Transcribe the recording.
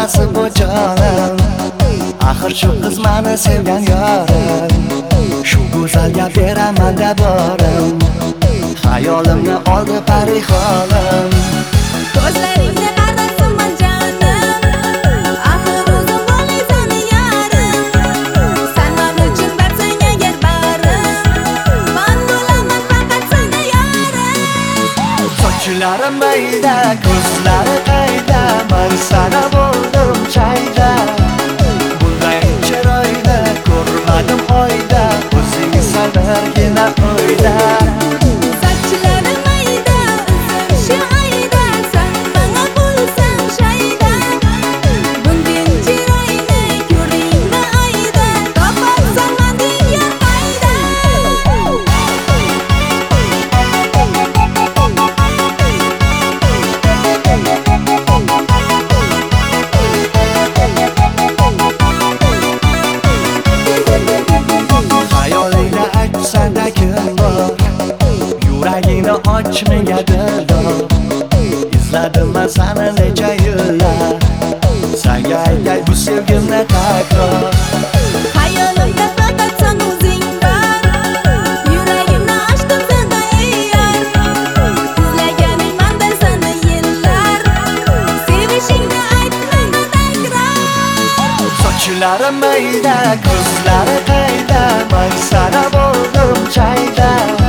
bo'lmasa bu jonim. Axir shu qiz meni sevgan yorim. Shu go'zalga beraman deb borim. Hayolimni oldi parixonim. Ko'zlaringni qarasaman jonim. Axir o'zim bo'lay seni yarim. Sen men uchun barsang agar barim. Men bo'laman faqat seni yarim. Sochlari mayda, ko'zlari qayda, men sana bo'ldim chayda. Bunday chiroyli ko'rmadim oyda, o'zing sanargina oyda. Sochlari mayda, o'zim shu ayda, sen menga bo'lsang shayda. Bunday chiroyli ko'ringni ayda, toparsan menga foyda. Hayolingda aytsanda kim bor? Yuragingni och menga dildor. Izladim men seni necha yillar. Senga aytay bu sevgimni takror. Hayolimda faqat sen o'zing bor. Yuragimni ochdim senda ey yar. Izlaganing menda seni yillar. Sevishingni aytma takror. Sochlari mayda, ko'zlari qayda, men sana bo'ldim chayda.